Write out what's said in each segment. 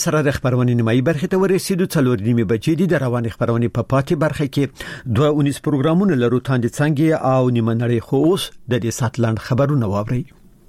سره د خبرونې نیمایي برخه ته ورسېدو. 4:30 بجې دي. د روانې خبرونې په پاتې برخه کې 2 پروګرامونه لرو. تاندې څنګه او نیمه نړۍ خو اوس د دې ساتلاند خبرونه واوري.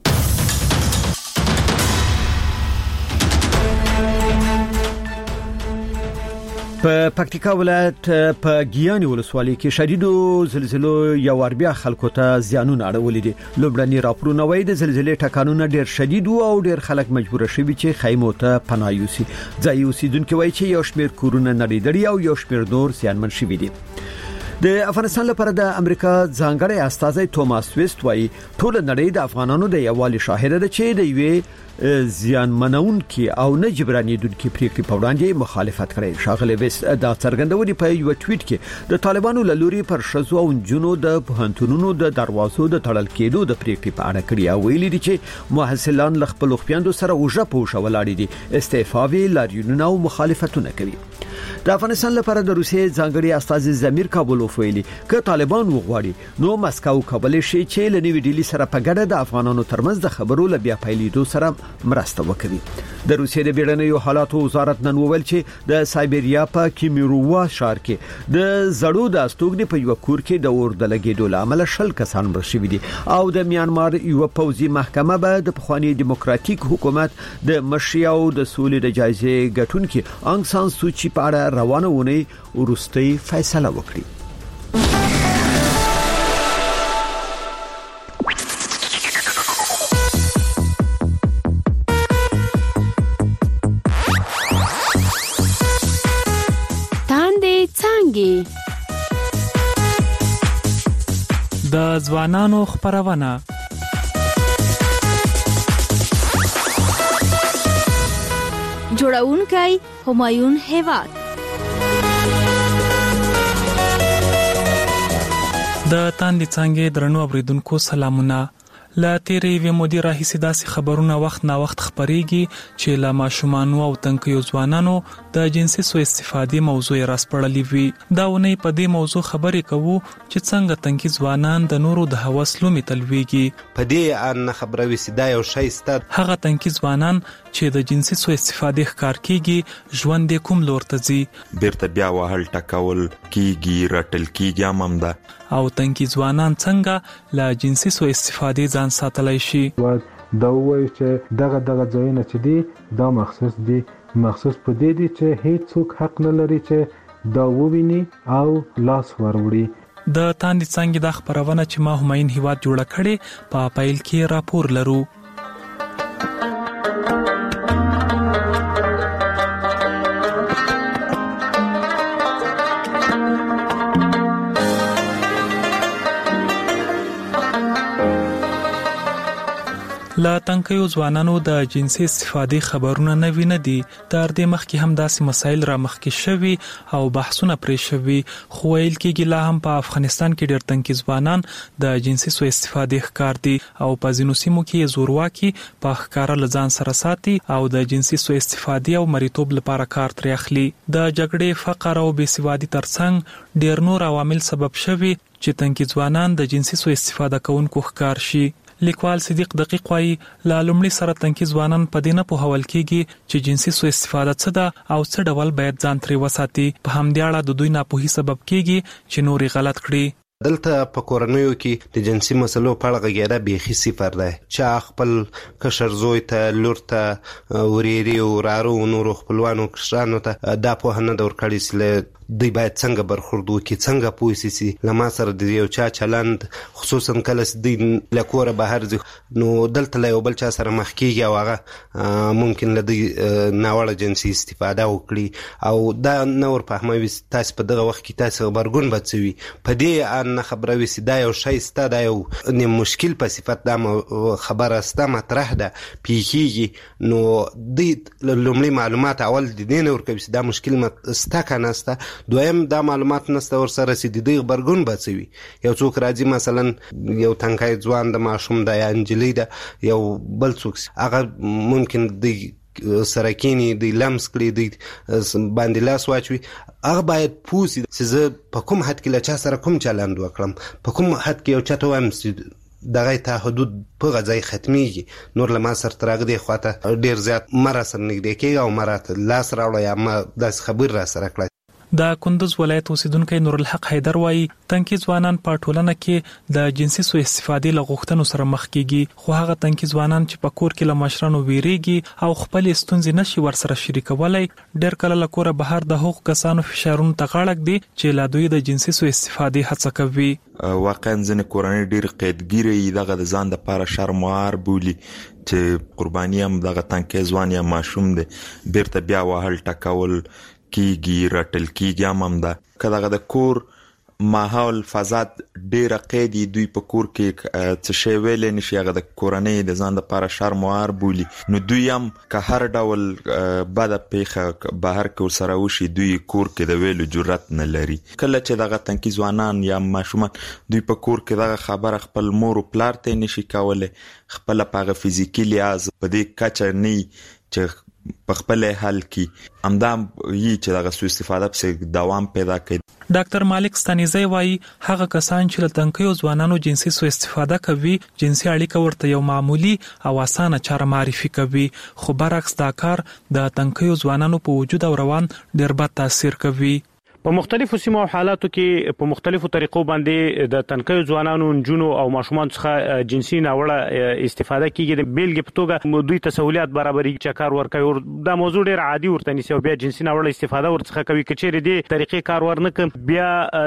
په پکتیکا ولایت په ګیانی ولسوالۍ کې شدیدو زلزلو یو ور بیا خلکو ته زیانونه اړولې دي. لوبړنی راپورونه وایي د زلزلې ټکانونه ډېر شدید او ډېر خلک مجبور شوي چې خیمو ته پناه یوسي. ځای اوسیدونکو وایي چې یو شمېر کورونه نړیدلي او یو شمېر نور زیانمن شوي دي. د افغانستان لپاره د امریکا ځانګړی استازی توماس ویست وایي ټول نړۍ د افغانانو د یووالي شاهد ده چې د یوې زیانمنون کې او نه جبرانیدونکو پریکړې په وړاندې مخالفت کړي. شاغله ویست دا څرګندونې په یو ټویټ کې د طالبانو لوري پر شذو او جنونو د پوهنتونونو د دروازو د تړل کېدو د پریکړې په اړه کړي او ویلي دي چې محصلان ل خپل خويندو سره اوجه پوښه ولاړ دي. استعفاوي لاریونونه او مخالفتونه کوي. د افغانستان لپاره د روسیې ځانګړي استازي زمیر کابلوف ویلي ک طالبان وغواړي نو مسکو کابل شي چې لنی ویډیلی سره په ګډه د افغانانو ترمنځ د خبرو لبیا پیلیدو سره مرسته وکړي. د روسیې د بیړنیو حالاتو وزارت نن وویل چې د سایبریا په کیمیروا ښار کې د زړو د استوګنې په یو کور کې د اور د لګیدو لامل 10 کسان مړ شوي دي او د میانمار یو پوځي محکمه به د پخوانی دیموکراتیک حکومت د مشیاو د سولې د جایزې ګټونکو انګ سان سوچي په اړه روانه ونی ورستۍ فیصله وکړي. د ځوانانو خبرونه جوړونکی همایون هیواد. د تاندې څنګه درنو اوریدونکو سلامونه. لا تیرې وی مودي راهیسې داسې خبرونه وخت نا وخت خبريږي چې لا ماشومان او تنکیو ځوانانو د جنسي سوء استفادې موضوع راسپړلې وي. دا ونی په دې موضوع خبرې کوو چې څنګه تنکی ځوانان د نورو د هوس لومې تلويږي. په دې ان خبره وسیدا یو شی ستر هغه تنکی ځوانان چې د جنسي سوء استفادې ښکار کیږي ژوند کوم لور ته ځي. بیرته بیا وهل ټکول کیږي رټل کیږي اممده او تنکی ځوانان څنګه لا جنسي سوء استفادې ځان ساتلای شي. دا وایي چې دغه ځایونه چې دي دا مخصوص دي په دې دي چې هیڅ څوک حق نه لري چې دا وویني او لاس وروړي. د تاندې څنګه د خبرونه چې ما همایون هیواد جوړه کړي په پایل کې راپور لرو. لا تنکیو ځوانانو د جنسي استفادې خبرونه نه ویني دي. تر دې مخکې هم داسې مسایل را مخکې شوي او بحثونه پرې شوي خو ویل کېږي لا هم په افغانستان کې ډېر تنکي ځوانان د جنسي سوء استفادې ښکار دي او په ځینو سیمو کې زورواکي په ښکار لزان سره ساتي او د جنسي سوء استفادې او مریتوب لپاره کار ترې اخلي. د جګړې فقر او بېسوادي ترڅنګ ډېر نور عوامل سبب شوي چې تنکي ځوانان د جنسي سوء استفاده کوونکو ښکار شي. لیکوال صدیق دقیق وايي لا لومړی سره تنکي ځوانان په دې نه په حوال کېږي چې جنسي سوء استفاده څه ده او څه ډول باید ځان ترې وساتي. په همدې اړه د دوی ناپوهي سبب کېږي چې نوري غلط کړي. دلته په کورنیو کې د جنسي مسلو په اړه غږیدا بیخي صفر ده چې خپل کشر زوی ته لور ته وريري او رارو نور خپلوانو کشرانو ته دا په نه دور کړی سله دی باید څنګه برخورد وکړي څنګه پوښتسي لما سره د یو چا چلند خصوصا کله دی لکوره بهر ځي نو دلته یو بل چا سره مخ کیږي او هغه ممکن لدی ناوړه جنسي استفاده وکړي او دا نور په هموي تاسو په دغه وخت کې تاسو خبرګون بچوي په دې ان خبره وسی دا یو شی ستاسو دا یو نه مشکل په صفت دا خبره ستاسو مطرح ده پیخیږي نو د لومړي معلومات اول د دین ورکوي دا مشکل ستا کناسته دویم دا معلومات نسته ور سره سي د خبرګون بچوي یو څوک راځي مثلا یو تنکای ځوان د ماشوم د انجلی د یو بل څوک هغه ممکن د سرکینی د لمس کړي د باندې لاس واچوي هغه باید پوسی چې زه په کوم حد کې لا چا سره کوم چلند وکړم په کوم حد کې یو چاته وایم دغه تعهد په غځای ختميږي نور لما سر ترغه دی خواته ډیر زیات مر سره نږدې کېږي او مرات لاس راوړی یا ما داس خبر را سره کړ. د کندوز ولایت اوسیدونکو نور الحق حیدر وایي تنکي ځوانان په ټولنه کې د جنسي سوء استفادې لغوښتنو سره مخ کیږي خو هغه تنکي ځوانان چې په کور کې له مشرانو ویریږي او خپل ستونزې نشي ورسره شریکولای ډېر کله له کوره بهر د حقوق کسانو فشارونو ته غاړه دي چې لا دوی د جنسي سوء استفادې هڅه کوي. واقعا ځنې کورنۍ ډېر قیدګیري دغه د ځان د لپاره شرموار بولي چې قرباني هم دغه تنکي ځوان یا ماشوم دی بیرته بیا وهل ټکول کیږي رټل کیږي هم ده کله د کور ماحول فضا ډیره قیدی دوی په کور کې څه شی ویل نشي هغه د کورنۍ د ځان لپاره شرموار بولي نو دوی هم که هر ډول بد پیخه بهر کې سره وشي دوی کور کې د ویلو جرأت نه لري کله چې دغه تنکي ځوانان یا ماشومان دوی په کور کې دغه خبره خپل مور او پلار ته نشي کولای خپل په فزیکی لحاظ په دې کچه نه چې په خپل حل کې امدا یي چې دغه سوء استفاده په دوام پیدا کوي. ډاکټر مالک ستانیزی وایي هغه کسان چې له تنکیو ځوانانو جنسي سوء استفاده کوي جنسي اړیکه ورته یو معمولی او اسانه چاره معرفي کوي خو برعکس دا کار د تنکیو ځوانانو په وجود او روان ډېر بد تاثیر کوي. په مختلفو سیمو او حالاتو کې په مختلفو طریقو باندې د تنکیو ځوانانو جنونو او ماشومان څخه جنسي ناوړه استفاده کیږي د بیلګې په توګه دوی ته سہولیت برابرۍ چې کار ورکوي دا موضوع ډیر عادي ورته نیسي او بیا جنسي ناوړه استفاده ورڅخه کوي کچېره دي طریقې کار ورنکم بیا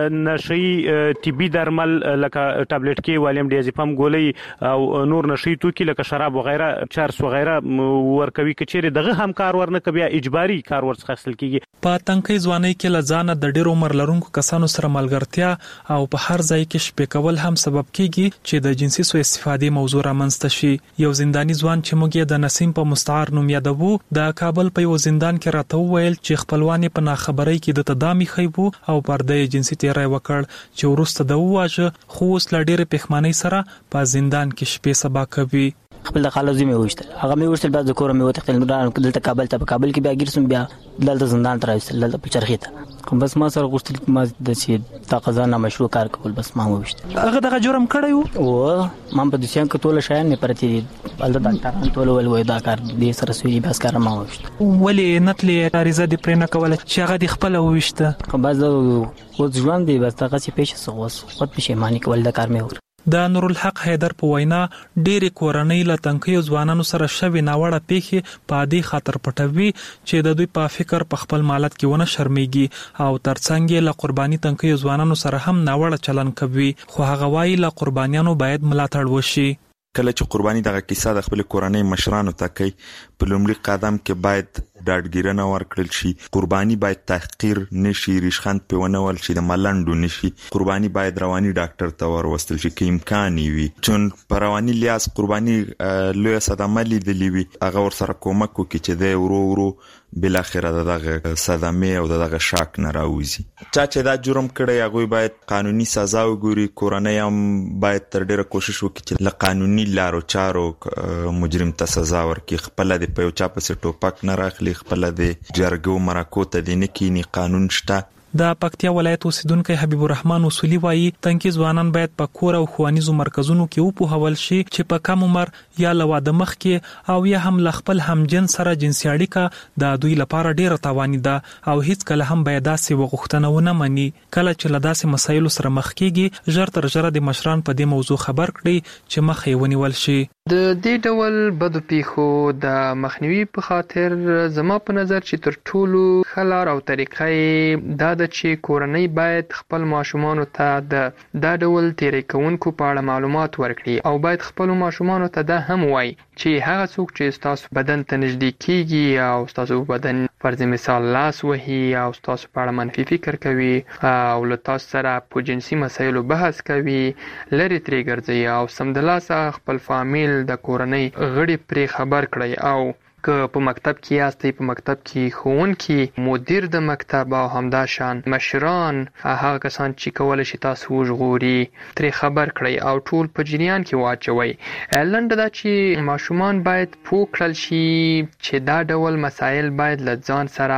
نشي طبي درمل لکه ټابلیټ کې والیم ډیازپام ګولۍ او نور نشي توکي لکه شراب وغیرہ چرس وغیرہ ورکوي کچېره دغه هم کار ورنکوي بیا اجباري کار ورڅخه حاصل کیږي. په تنکي ځواني کې لزانه د ډېر عمر لرونکو کسانو سره ملګرتیا او په هر ځای کې شپې کول هم سبب کیږي چې د جنسي سوء استفادې موضوع رامنځته شي. یو زنداني ځوان چې موږ یې د نسیم په مستعار نوم یادوو د کابل په یو زندان کې راته وویل چې خپلوان په ناخبرۍ کې د تدامي خیبو او پرده جنسي تیری وکړ چې وروسته د واجه خو اوس لا ډېر پښمنۍ سره په زندان کې شپې سبا کوي. خپل د خالوزي مې وښتل هغه مې وښتل بعد د کور مې وتختل نو دلته کابل کې بیا ګرځم بیا دلته زندان تر راځل دلته په چرخی ته بس ما سره غوښتل ما د چې تا قضا مشروع کار کول بس ما وښتل هغه دغه جرم کړی وو ما په دسیان کې ټول شایان نه پرتی بل د ډاکټران ټول ول دا کار دې سره سوي بس کار ما وښتل ولې نتلې اړیزه دې پرې نه کوله چې هغه د خپل وښته بس او ژوند دی بس هغه چې پېښه سوس خود پښیمانی کول دا کار مې د نور الحق حیدر په وینا ډېری کورنۍ له تنکیو ځوانانو سره شوي ناوړه پیښې په دې خاطر پټوي چې د دوی په فکر په خپل مالت کې ونه شرمېږي او ترڅنګ له قرباني تنکیو ځوانانو سره هم ناوړه چلن کوي خو هغه وايي له قربانیانو باید ملاتړ وشي. کله چې قرباني دغه کیسه د خپل کورنۍ مشرانو ته کوي په لومړي قدم کې باید ډاډګیرنه ورکړل شي قرباني باید تحقیر نشي ریشخند په ونول شي د ملنډو نشي قرباني باید رواني ډاکټر ته وروستل شي کې امکان وي چون په رواني لیاس قرباني لوی صدمه لیدلې وي هغه ور سره کومک وکړي چې د ورو بل اخره دغه صدمه او دغه شاک نه راوځي چې دا جرم کړی هغه باید قانوني سزا وګوري کورنۍ هم باید تر ډیره کوشش وکړي چې له قانوني لارو چارو مجرم ته سزا ورکړي خپل د په چا په ټوپک نه راخلي خپل د جرګو مرکو ته د نکینی قانون شته. د پکتیا ولایت اوسیدونکو حبیب الرحمن اصولي وایي تنکي ځوانان باید په کور او ښوونیزو مرکزونو کې وپوهول شي چې په کم عمر یا له واده مخکې او یا هم له خپل همجنس سره جنسي اړیکه د دوی لپاره ډیره تاواني ده او هیڅ کله هم باید داسې وغوښتنه ونه مني. کله چې له داسې مسایلو سره مخ کیږي ژر تر ژره د مشران په دې موضوع خبر کړي چې مخ یې ونیول شي. د دې ډول بدو پیښو د مخنیوي په خاطر زما په نظر چې تر ټولو ښه لار او طریقه دا ده چې کورنۍ باید خپل ماشومانو ته د دا ډول تیری کوونکو په اړه معلومات ورکړي او باید خپل ماشومانو ته دا هم وایي چې هغه څوک چې تاسو بدن ته نږدې کیږي او تاسو بدن فرض مثال لاس وهي او تاسو په اړه منفي فکر کوي او له تاسو سره په جنسي مسایلو بحث کوي لري ترې ګرځي او سمدلاسه خپل فامیل د کورنۍ غړي پرې خبر کړئ او که په مکتب کې یاستئ په مکتب کې ښوونکي مدیر د مکتب او همداشان مشران هغه کسان چې کولی شي تاسو وژغوري ترې خبر کړئ او ټول په جریان کې واچوئ. لنډه دا چې ماشومان باید پوه کړل شي چې دا ډول مسایل باید له ځان سره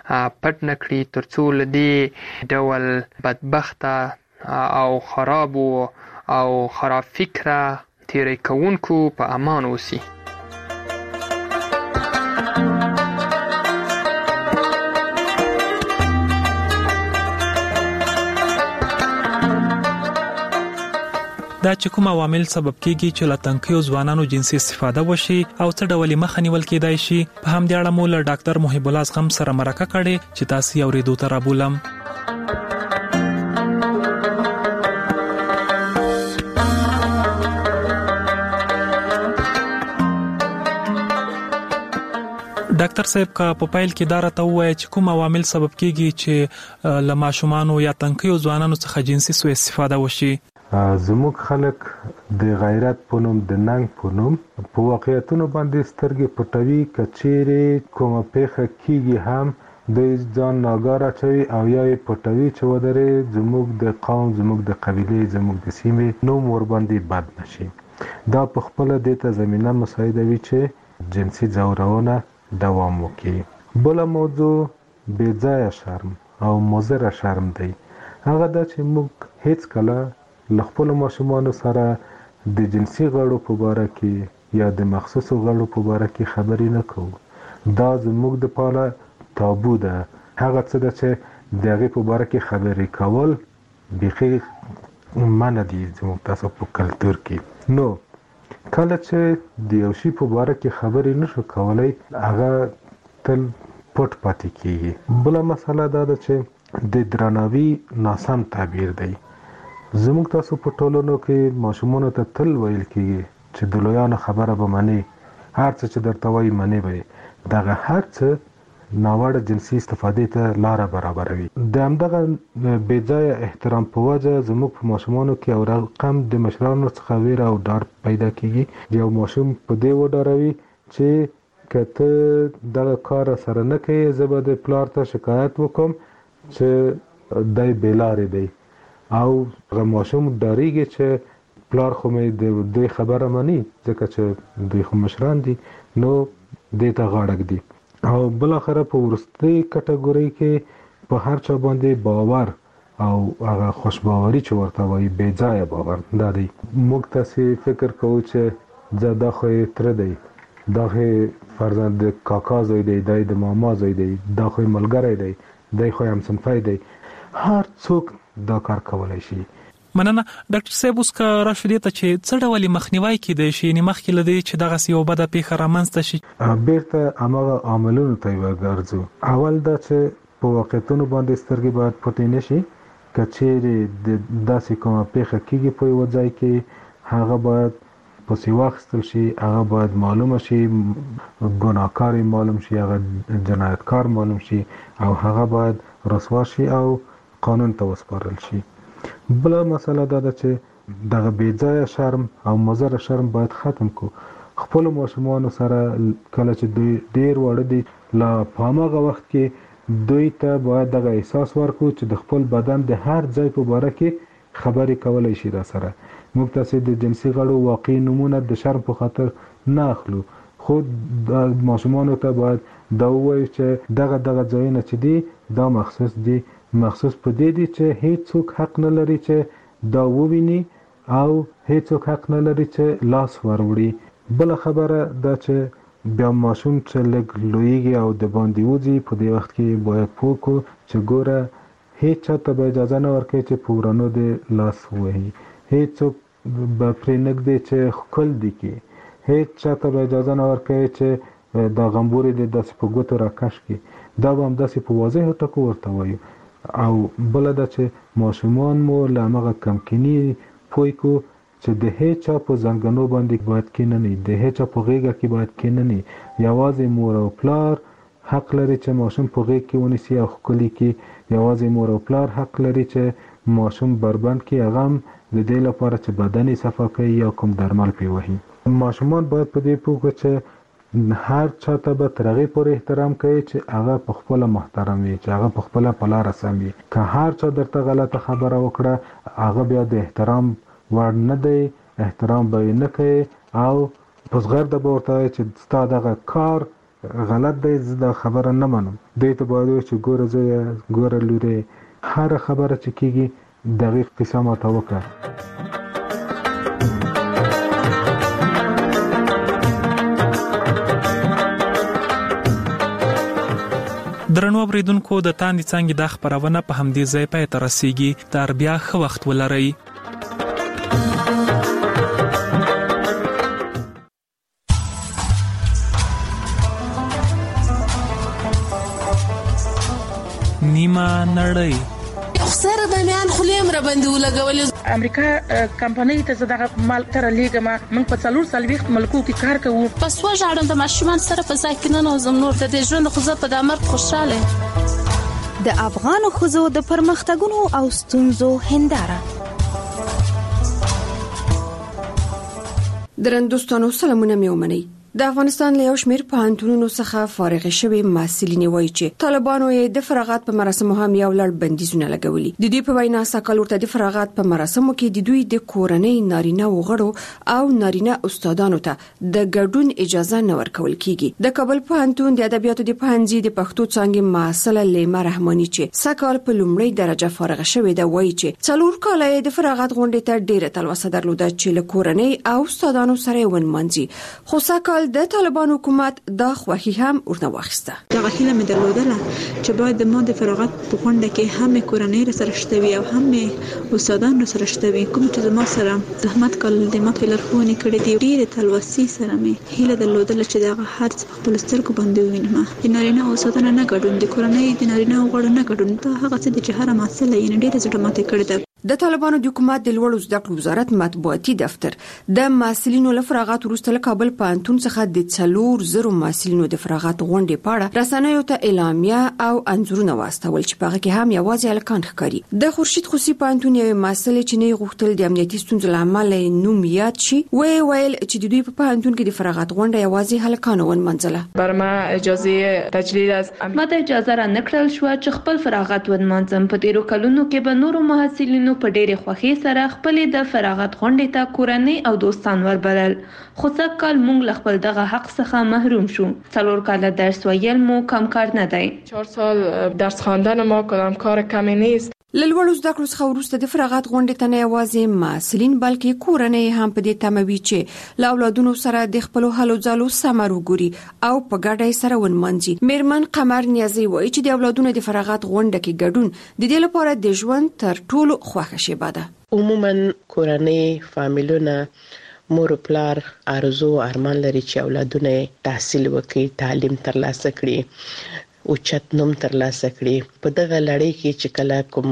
پټ نه کړي تر څو له دې ډول بدبخته او خرابو او خراب فکره تیری کوونکو په امان اوسي. دا چې کوم عوامل سبب کیږي چې له تنکیو ځوانانو جنسي استفاده وشي او څه ډول مخه نیول کېدای شي، په همدې اړه مو له ډاکټر محب الله غم سره مرکه کړې چې تاسو یې اورېدو ته رابولم. ډاکټر صاحب کا په پایل کې دا راته وایي چې کوم عوامل سبب کیږي چې له ماشومانو یا تنکیو ځوانانو څخه جنسي سوء استفاده وشي؟ زموږ خلک د غیرت په نوم د ننګ په نوم په واقعیتونو باندې سترګې پټوي، کچېرې کومه پیښه کیږي هم د ځان ناګاره چوي او یا یې پټوي چې ودرې زموږ د قوم، زموږ د قبیلې، زموږ د سیمې نوم ور باندې بد نشي. دا په خپل دته زمينه مساعدوي چې جنسي ځورونه دوام وکړي. بل موضوع بې ځایه شرم او مضر شرم دی. هغه دا چې موږ هیڅ کله خپل ماشومانو سره د جنسي غړو په باره کې یا د مخصوصو غړو په باره کې خبرې نه کوو. دا زموږ د پاره تابو ده. هغه څه ده چې د هغې په باره کې خبرې کول بیخي منع دي زموږ تاسو په کلتور کې. نو کله چې د یو شي په باره کې خبرې نشو کولای، هغه تل پټ پاتې کیږي. بله مسله دا ده چې د درناوي ناسم تعبیر دی. زموږ تاسو په ټولنو کې ماشومانو ته تل ویل کېږي چې د لویانو خبره به منې، هر څه چې درته وایي منې به یې. دغه هر څه ناوړه جنسي استفادې ته لاره برابروي. د همدغه بې ځایه احترام په وجه زموږ په ماشومانو کې یو رقم د مشرانو څخه ویره او ډار پیدا کېږي. یو ماشوم په دې وډاروي چې که ته دغه کار سره نه کوې، زه به د پلار ته شکایت وکړم چې دی بې لارې دی. او هغه ماشوم ډاریږي چې پلار خو مې د دوی خبره مني ځکه چې دوی خو مشران دي، نو دې ته غاړه ږدي. او بل اخره په ورستۍ کټګورۍ کې په هر چا باندې باور او هغه خوشباوري چې ورته وایي بې ځایه باور دا دی. موږ تاسې فکر کوو چې دا خو یې تره دی، دا خو فرزند د کاکا زوی دی، دی د ماما زوی دی، دا خو ملګری دی، دی خو همصنفی دی. هر څوک دا کار کولای شي. مننه ډاکټر صاحب. اوس که راشو دې ته چې څه ډول مخنیوي کېدای شي، یعنې مخکې له دې چې دغسې یو بده پیښه رامنځته شي؟ بیرته هماغه عاملونو ته وګرځو. اول دا چې په واقعیتونو باندې سترګې باید پټې نه شي. که چیرې داسې کومه پیښه کېږي په یوه ځای کې، هغه باید پسې واخیستل شي، هغه باید معلومه شي، ګناهکار معلوم شي، هغه جنایتکار معلوم شي او هغه باید رسوا شي او قانون ته وسپارل شي. بل مسله دا ده چې دغه بې ځایه شرم او مضر شرم باید ختم کو. خپل ماشومانو سره کله چې دوی ډیر وړه دي، لا په هماغه وخت کې دوی ته باید دغه احساس ورکو چې د خپل بدن د هر ځای په باره کې خبرې کولی شي. را سره موږ تاسې د جنسي غړو واقعي نومونه د شرم په خاطر نه اخلو، خو د ماشومانو ته باید دا ووایو چې دغه ځایونه چې دي دا مخصوص دي، مخصوص په دې دي چې هیڅ څوک حق نه لري چې دا وویني او هیڅ څوک حق نه لري چې لاس وروړي. بل خبره دا چې بیا ماشوم چې لږ لویږي او د باندې وځي، په دې وخت کې باید پوه کړو چې ګوره هیڅ چاته به اجازه نه ورکوي چې په ورانو د لاس ووهي، هیڅ څوک به پرې نه ږدي چې ښکل دي کړي، هیڅ چاته به اجازه نه ورکوي چې دا غمبورې دې داسې په ګوتو راکش کړي. دا به همداسې په واضحو ټکو ورته وایو. او بله ده چې ماشومان مو له همغه کمکیني پوه کړو چې د هیڅ چا په زنګنو باندې باید کېنني، د هیڅ چا په غېږه کې باید کېنني. یوازې مور او پلار حق لري چې ماشوم په غېږ کې ونیسي او ښکلي کړي. یوازې مور او پلار حق لري چې ماشوم بربند کړي، هغه هم د دې لپاره چې بدن یې صفا کوي یا کوم درمل پرې وهي. ماشومان باید په دې پوه کړو چې هر چاته به تر هغې پورې احترام کوي چې هغه په خپله محترم وي، چې هغه په خپله په لاره سم وي. که هر چا درته غلطه خبره وکړه، هغه بیا د احترام وړ نه دی، احترام به یې نه کوي او په زغرده به ورته وایي چې ستا دغه کار غلط دی، زه دا خبره نه منم. دوی ته باید وایي چې ګوره زویه، ګوره لورې، هره خبره چې کېږي دقیق قصه ماته وکړه. درنو اوریدونکو د تاندې څنګه د خبرونه په همدې ځای پای ته رسیږي. تر بیا ښه وخت ولرئ. نیمه نړۍ سره د میان خلیم را باندې ولګولې. امریکا کمپنۍ ته زداغه مال تر لیګه ما موږ په 4 ملکو کې کار کوو. پس وژاړم د ماشومان سره په ځای کې نه نوزم نور د ژوند خو زه په د امر خوشاله. د افغان خزو د پرمختګونو او ستونزو هنداره. درندوستانو سلامونه مې ومنئ. د افغانستان له یو شمېر پوهنتونونو څخه فارغ شوي محصلین وایي چې طالبانو یې د فراغت په مراسمو هم یو لړ بندیزونه لګولي. د دوی په وینا ساکال ورته د فراغت په مراسمو کې د دوی د کورنۍ نارینه وغړو او نارینه استادانو ته د ګډون اجازه نه ورکول کیږي. د کابل پوهنتون د ادبیاتو د پوهنځي د پښتو څانګې محصله لیما رحماني چې ساکال په لومړۍ درجه فارغ شوې ده وایي چې 4 کال یې د فراغت غونډې ته ډیره تلوسه درلوده چې له کورنۍ او استادانو سره ونمنځي. خو ساکال د طالبان حکومت دا خوخي هم ورنه واخیسته. دا غوښنه مې درلودله چې باید د ما د فراغت په غونډه کې هم کورنۍ سره شتوي او هم استادان سره شتوي. کوم چې زما سره زحمت کول د ما په لارښوونې کړې دي ډیره تلوسي سره مې هیله درلودله چې دا هر څه خپل سترګو باندې وینم. د نارینه استادان نه ګډون، د کورنۍ د نارینه وګړو نه ګډون، دا هغه څه چې هر مسله یې ډیره زړه ماته کړې ده. د طالبانو د حکومت د لوړو زده کړو وزارت مطبوعاتي دفتر د محصلینو له فراغت وروسته له کابل پوهنتون څخه د 4,000 محصلینو د فراغت غونډې په اړه رسنیو ته اعلامیه او انځورونه واستول چې په هغه کې هم یوازې الکان ښکاري. د خورشید خوسی پوهنتون یو محصل چې نه غوښتل د امنیتي ستونزو لامل نوم یاد شي ویل چې د دوی په پوهنتون کې د فراغت غونډه یوازې هلکان ونمنځله. بر ما اجازه تجلیل از ما د اجازه را نکړل شو چې خپل فراغت ونمنځم. په تیرو کلونو کې به نورو محصلینو په ډېرې خوښۍ سره خپل د فراغت غونډې ته کورنۍ او دوستان وربلل. خو څکل موږ له خپل دغه حق څخه محروم شو. 4 کال درس ویل مو کم کار نه دی. 4 سال درس خواندن ما کدام کار کمی نیست. لوړو زده کړو څخه وروسته د فراغت غونډې ته نه یوازې محصلین بلکې کورنۍ هم په دې تموي چې له اولادونو سره د خپل هلو ځلو ثمر وګوري او په ګډه سره ونمنځي. میرمن قمر نیازي وایي چې د اولادونو د فراغت غونډه کې ګډون د دې لپاره د ژوند تر ټولو خوښه شیبه ده. عموما کورنۍ فامیلونه مور پلار ارزو ارمان لري چې اولادونه تحصیل وکړي، تعلیم ترلاسه کړي او چت نوم ترلاسه کړي. په دغه لړۍ کې چې کله کوم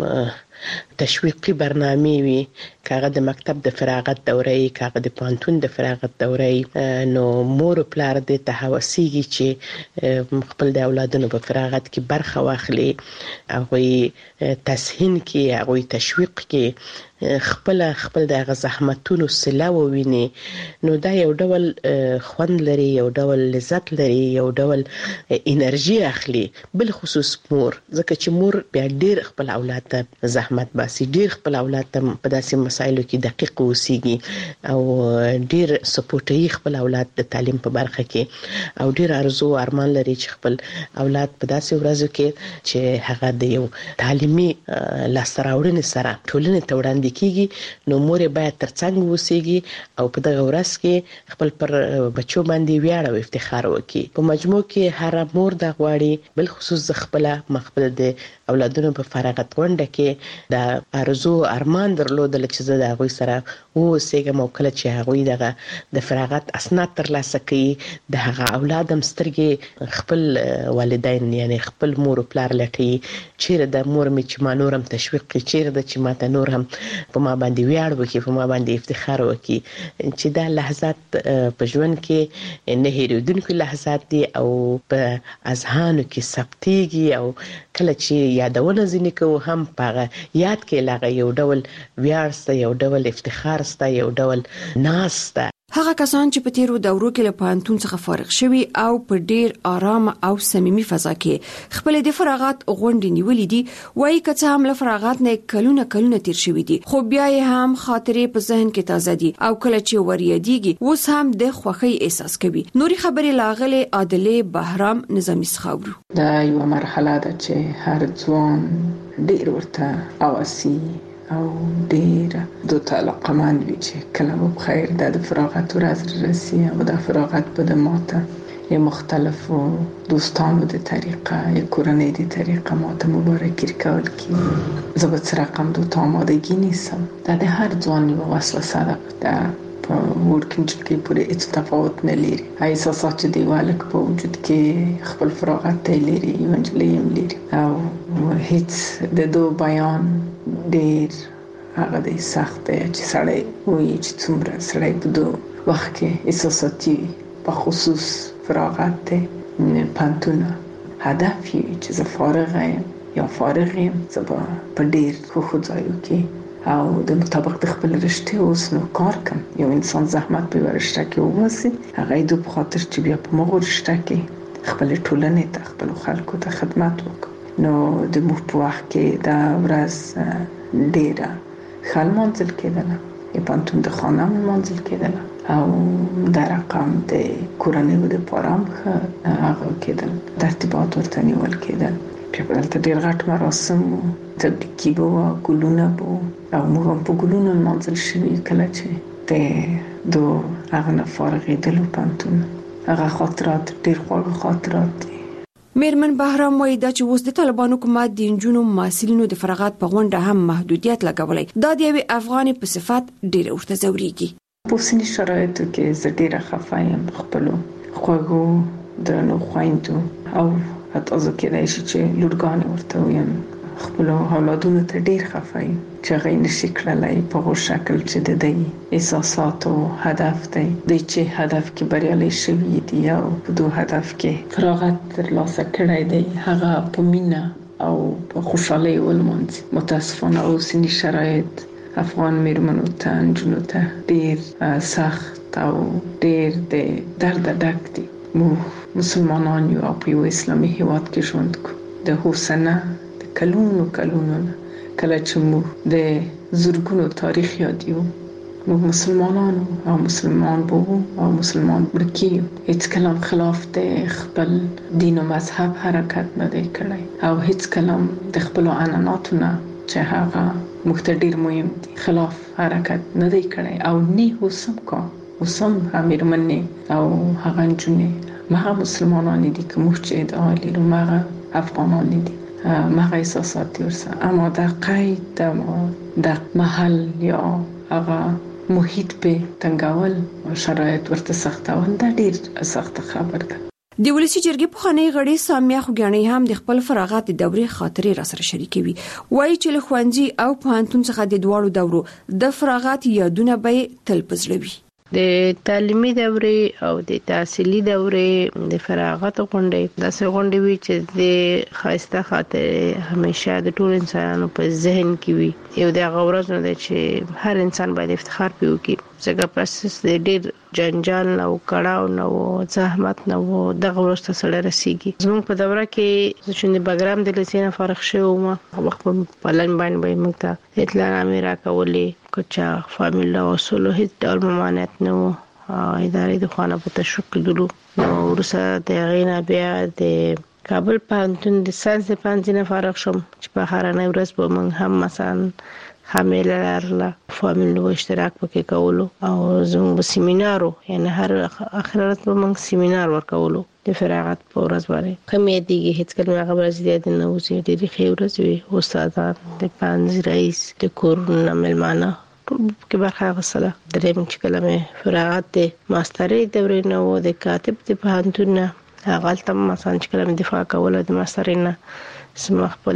تشویقي برنامه وي، کاغه د مکتب د فراغت دوره ای، کاغه د پانتون د فراغت دوره ای، نو مور پلار د تهوسیږي چې خپل د اولادونو په فراغت کې برخه واخلي، هغه تسهیل کې، هغه تشویق کې خپل د زحمتونو سلا وویني. نو دا یو ډول خوند لري، یو ډول لذت لري، یو ډول انرژي اخلي. بل خصوص مور، ځکه چې مور بیا ډیر خپل اولاد ته زحمت باسي، ډیر خپل اولاد ته په داسې مسایلو کې دقیق اوسېږي او ډیر سپورټي خپل اولاد د تعلیم په برخه کې او ډیر ارزو ارمان لري چې خپل اولاد په داسې ورځو کې چې هغه د یو تعلیمي لاسته سره ټولنې ته وړاندې کیږي، نو مور باید ترڅنګ وسیږي او په دغه ورځ کې خپل پر بچو باندې ویاړ او افتخار وکړي. په مجموع کې هر مور د غواړي بل خصوص خپل مخبل د اولادونو په فراغت غونډه کې د ارزو ارمان درلودل چې زه د هغوی سره اوسېږم او کله چې هغوی دغه د فراغت اسناد ترلاسه کوي د هغه اولاد هم سترګې خپل والدین یعنی خپل مور او پلار لټي، چیرې د مور مې چې ما نورم تشویق کړي، چیرې د چې ماته نور هم په ما باندې ویاړ وکړي، په ما باندې افتخار وکړي. چې دا لحظات په ژوند کې نه هېرېدونکي لحظات دي او په اذهانو کې ثبتېږي او کله چې یادونه ځینې کوو هم په یاد کې لاغه یو ډول ویاړ سته، یو ډول افتخار سته، یو ډول ناز سته. هغه کسان چې په تیرو دورو کې له پوهنتون څخه فارغ شوي او په ډیر آرام او صمیمي فضا کې خپل د فراغت غونډې نیولې دي، وایي که څه هم له فراغت نه کلونه تیر شوي دي، خو بیا یې هم خاطرې په ذهن کې تازه دي او کله چې وریادېږي اوس هم د خوښۍ احساس کوي. نوري خبرې لاغلي عادلې بهرام نظامی څخاورو. دا یو مرحله ده چې هر ځوان ډیر ورته اواسي او ډیر د علاقمند وي چې کله به خیر د فراغت ورځ رسي او د فراغت په د ماته یا مختلفو دوستانو د طریقه یا کورنۍ د طریقه ما ته مبارکي کول کی زه به رقم دو تا آمادگی نیستم. د هر ځوان یو وسوسه ده په ورکنجل کې پورې هیڅ تفاوت نه لري. احساسات چې دی والک په وجود کې خپل فراغت ته لري یو انجلې هم لري او هیڅ د دو بیان ډیر هغه د سخت چې سړی وایي چې څومره سړی په دو وخت کې احساساتي په خصوص فراغت ته پانتونه هدف یې چې زه فارغ یم یا فارغ یم زه په ډیر خو ځایو کې او د مطابق د خپل رشته اوس نو کار کوم. یو انسان زحمت په ورشته کې ووسی هغه د په خاطر چې بیا په مغور رشته کې خپل ټولنې ته خپل خلکو ته خدمت وکړي. نو د مو په وخت کې دا ورځ ډیره خل منزل کېدله یا پانتون د خانه منزل کېدله او دا رقم د کورنۍ د پارام هغه کېدل ترتیبات ورته نیول کېدل. بیا دلته ډیر غټ مراسم تبریکي به و ګلونه به او موږ هم په ګلونو منزل شوي کله چې د هغه نه فارغېدلو پانتون هغه خاطرات ډیر خواږه خاطرات دي. میرمن بهرام وایي دا چې اوس د طالبانو حکومت د نجونو محصلینو د فراغت په غونډه هم محدودیت لګولای دا د یوې افغانې په صفت ډیر ورته ځوريږي. په سني شرایطو کې زه ډیره خفه یم خپل خواږو درنو خویندو او حتی ځکه کېدای شي چې لورګان ورته ویم خپل اولادونو ته ډیر خفه یم چې هغه نشي کړلای په هغه شکل چې د دې احساسات او هدف دی د چې هدف کې بریالي شوی دی او په دوه هدف کې فراغت ترلاسه کړی دی هغه په مینا او په خوشحالۍ ولمنځ. متاسفانه اوسنی شرایط افغان میرمنو ته نجونو ته ډیر سخت او ډیر د درد ډک دي. مو مسلمانان یو په یو اسلامي هیواد کې ژوند کوو د حسنه د کلونو کله چې مو د زرګونو تاریخ یاد یو مو مسلمانانو او مسلمان بو او مسلمان برکیو هیڅ کلام خلاف د خپل دین او مذهب حرکت نه دی کړی او هیڅ کلام د خپل عنعناتو نه چې هغه مختډیر مهم دي خلاف حرکت نه دی کړی او نه وسم امیرمنې او هغه جنې مغه مسلمانان دي که موږ چې ادعا لرو مغه افغانان دي مغه احساسات ورسره اما د قید د محل یا هغه محیط په تنګول شرایط ورته سختول دا ډیر سخت خبر ده. د ولسی جرګې په خانه غړي سامیه خوګانی هم د خپل فراغت د دورې خاطرې را سره شریکوي. وایي چې له ښوونځي او پوهنتون څخه د دواړو دورو د فراغت یادونه به تل پزړوي. د تعلیمي دورې او د تحصیلي دورې د فراغت غونډې داسې غونډې وي چې د خاصه خاطر همیشه د ټول انسانانو په ذهن کې وي. یو د غوړز نه دی چې هر انسان باید افتخار پیو کی څنګه پروسس د ډیر جنجال او کړهو نو زحمت نو د غوړسته سره رسیږي. زموږ په دوره کې چې د بګرام د لسینه فارغ شوم وخت په پلان باندې موږ ته اطلاع نامې راکولې کوچا فامیل او اصول هیڅ ډول ممانعت نه و. ادارې د خانه په تشکل دلو نو ورسره د غینا بیا د کابل پانتون د ساينس پانتون فارغ شوم چې په هرانه ورځ به موږ هم مثلا حامل لرله فامیل نو اشتراک پکې کولو او زموږ سیمینارو یعنی هر اخرات به موږ سیمینار ورکولو د فراغت په ورځ باندې کمې دیږي هیڅ کله هغه ورځ دې نه وځي ډېری خبرې وي استادان د پانځ رئیس د کورونه ملمانه کې برخه غوښتله. درېم چې کلمه فراغت د ماسترۍ دورې نه و د کاتب د پوهنتون نه هغه تم مثلا چې کلمه دفاع کوله د ماسترۍ نه سم خپل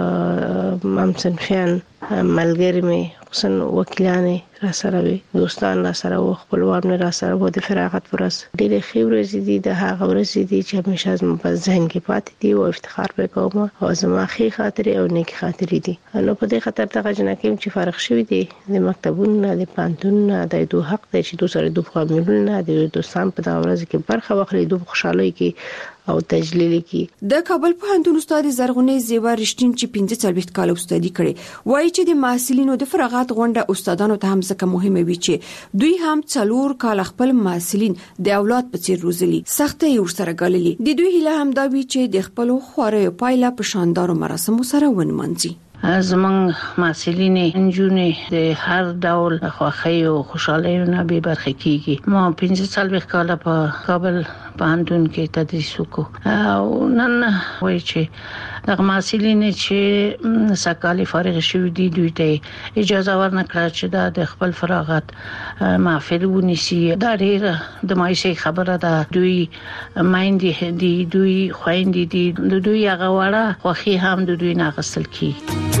ممسنفیان ملګری می خصوصا وکیلانه را سره وي دوستان را سره او خپلوان را سره و د فراغت ورس ډېر خبرې دي د هغه ورس دي چې همیشه زما په ذهن کې پاتې دي او افتخار وکوم او زما خې خاطرې او نیک خاطرې دي. نو په دې خاطر ته جنکیم چې فارغ شوی دي د مکتبونو د پانتون د دوه حق د چې دوه سره دوه فامیلونه د دوستان په دا ورځ کې برخه واخلي دوه خوشحالي کې او تجلیل کې. د کابل پوهنتون استاد زرغونې زیوا رښتین چې 45 کال استادي کړي وایي چې د محصلینو د فراغت غونډه استادانو ته هم ځکه مهمه وي چې دوی هم 4 کال خپل محصلین د اولاد په څیر روزلي سختي ورسره غللي. د دوی هیله هم دا وي چې د خپل خواري پایله په شاندارو مراسمو سره ونمانځي. زمون محصلین انجونې د هر ډول خوښۍ او خوشحالۍ نه به برخه کیږي. ما 15 کال په کابل پوهنتون کې تدریس وکړو او نن وایي چې دغه محصلین چې سکالي فارغ شوي دي دوی ته اجازه ورنکړه چې د خپل فراغت محفل ونیسي. دا ډېر د مایوسۍ خبره ده. دوی مایندې دي، دوی خويندې دي، د دوی هغه وړه خوخي هم د دوی نه غسل کی.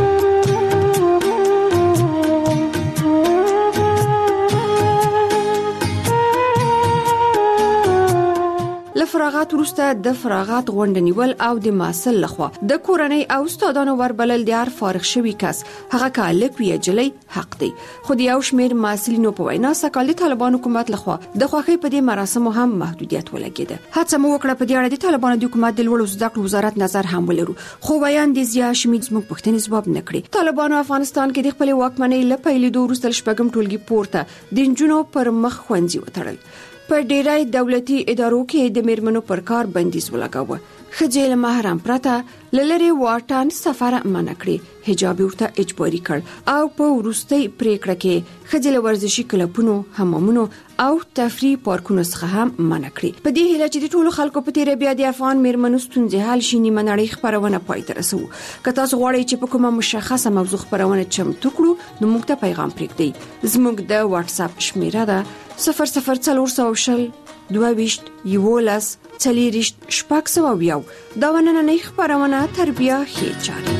فراغت وروسته د فراغت غونډه نیول او د محصل لخوا د کورنۍ او استادانو وربلل د هر فارغ شوی کس هغه کالک وی جلی حق دی. خو د یو شمیر محصلینو په وینا سکالي طالبان حکومت لخوا د خوخي په دې مراسمو هم محدودیت ولګیده. هڅه مو وکړه په دې اړه د طالبانو د حکومت د لوړو زده کړو وزارت نظر هم ولرو، خو بیان د ضیا شمید زموږ پښتني ځواب نکړي. طالبانو افغانستان کې د خپل واکمنۍ لپاره لیدو وروسته شپږم ټولګي پورته د جنونو پر مخ خوندي وتړل. په ډیری دولتي ادارو کې د میرمنو پر کار بندیز ولګاوه. خجل محرم پرته لری واټن سفر منع کړی، حجاب ورته اجباري کړ او په وروستي پریکړه کې خجل ورزشي کلبونو، حمامونو او تفریح پارکونو څخه هم منع کړی. په دې هیله چې د ټولو خلکو په تیر بیا د افغان میرمنو ستونزې حل شي، نیمه نړۍ خبرونه پای ته رسو. که تاسو غواړئ چې په کومه مشخصه موضوع خبرونه چمتو کړو نو موږ ته پیغام پرېږدئ. زموږ د واتس اپ شمیره ده 00400 22 11 40 شپږ. دا ونننۍ خبرونه تربیه خې چاري.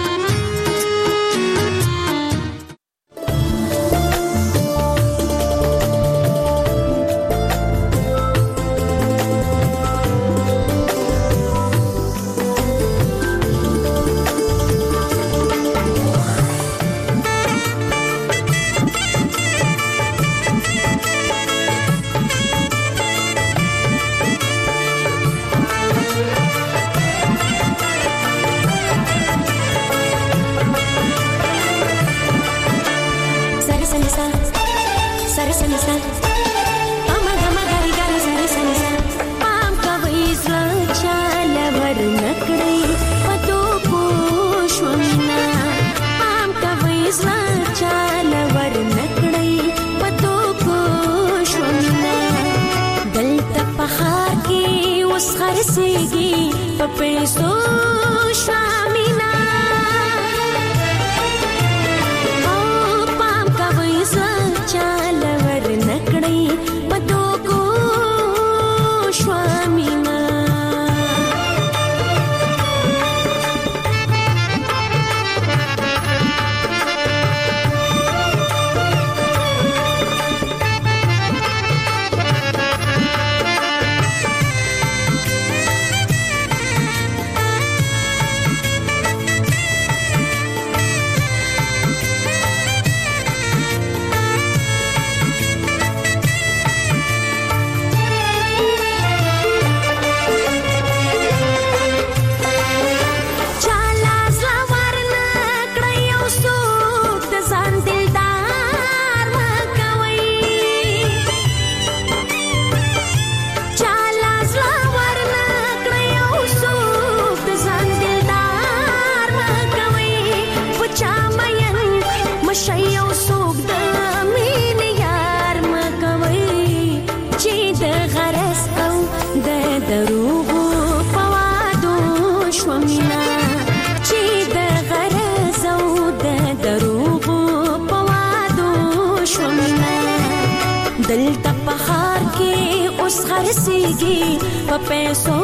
دلته په خار کې اوس خرسيږي په پیسو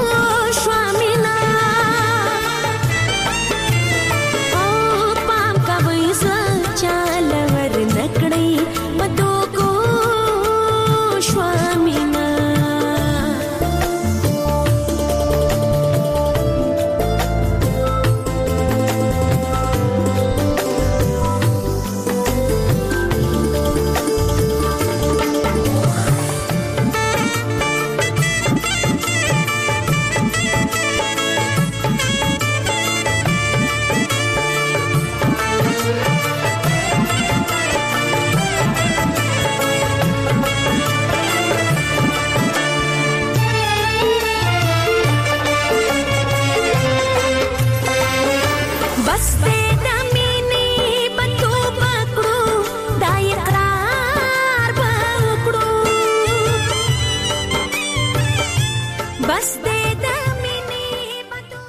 شوامنا او پام کوي ځل ور نکړي مدو کو شوامنا बस